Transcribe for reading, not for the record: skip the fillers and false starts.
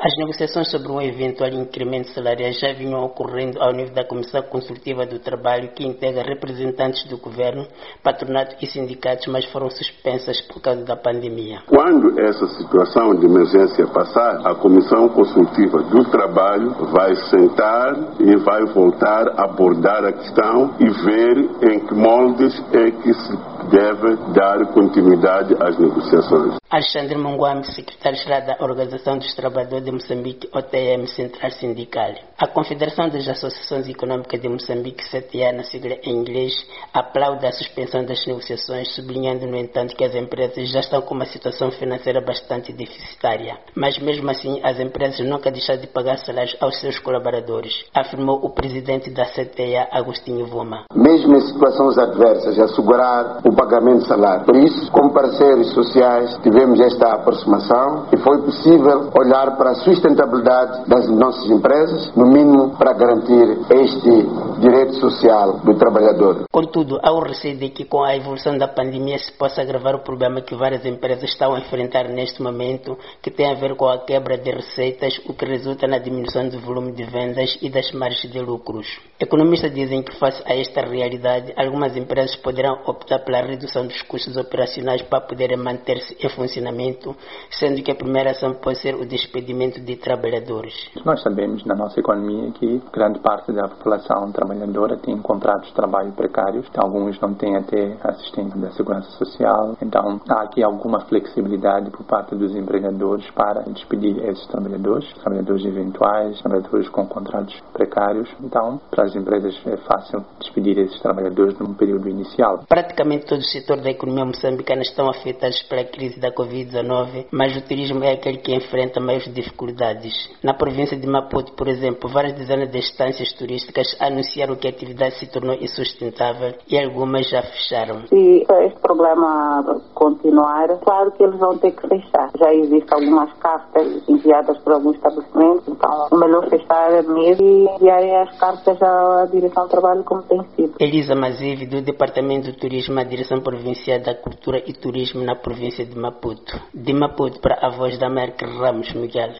As negociações sobre um eventual incremento salarial já vinham ocorrendo ao nível da Comissão Consultiva do Trabalho, que integra representantes do governo, patronato e sindicatos, mas foram suspensas por causa da pandemia. Quando essa situação de emergência passar, a Comissão Consultiva do Trabalho vai sentar e vai voltar a abordar a questão e ver em que moldes é que se deve dar continuidade às negociações. Alexandre Munguame, secretário-geral da Organização dos Trabalhadores de Moçambique, OTM Central Sindical. A Confederação das Associações Econômicas de Moçambique, CTA na sigla em inglês, aplaude a suspensão das negociações, sublinhando, no entanto, que as empresas já estão com uma situação financeira bastante deficitária. Mas mesmo assim, as empresas nunca deixaram de pagar salários aos seus colaboradores, afirmou o presidente da CTA, Agostinho Vuma. Mesmo em situações adversas, assegurar o pagamento de salário. Por isso, como parceiros sociais, tivemos esta aproximação e foi possível olhar para a sustentabilidade das nossas empresas, no mínimo para garantir este direito social do trabalhador. Contudo, há o receio de que com a evolução da pandemia se possa agravar o problema que várias empresas estão a enfrentar neste momento, que tem a ver com a quebra de receitas, o que resulta na diminuição do volume de vendas e das margens de lucros. Economistas dizem que, face a esta realidade, algumas empresas poderão optar pela redução dos custos operacionais para poderem manter-se em funcionamento, sendo que a primeira ação pode ser o despedimento de trabalhadores. Nós sabemos na nossa economia que grande parte da população trabalhadora tem contratos de trabalho precários, alguns não têm até assistência da segurança social, então há aqui alguma flexibilidade por parte dos empregadores para despedir esses trabalhadores eventuais, trabalhadores com contratos precários. Então, para as empresas é fácil despedir esses trabalhadores num período inicial. Praticamente todo o setor da economia moçambicana estão afetados pela crise da Covid-19, mas o turismo é aquele que enfrenta maiores dificuldades. Na província de Maputo, por exemplo, várias dezenas de estâncias turísticas anunciaram que a atividade se tornou insustentável e algumas já fecharam. Se este problema continuar, claro que eles vão ter que fechar. Já existem algumas cartas enviadas por alguns estabelecimentos, então o melhor fechar é mesmo e enviarem as cartas à direção do trabalho como tem sido. Elisa Mazive, do Departamento do Turismo, a Direção Provincial da Cultura e Turismo na província de Maputo. De Maputo para a Voz da América, Ramos Miguel.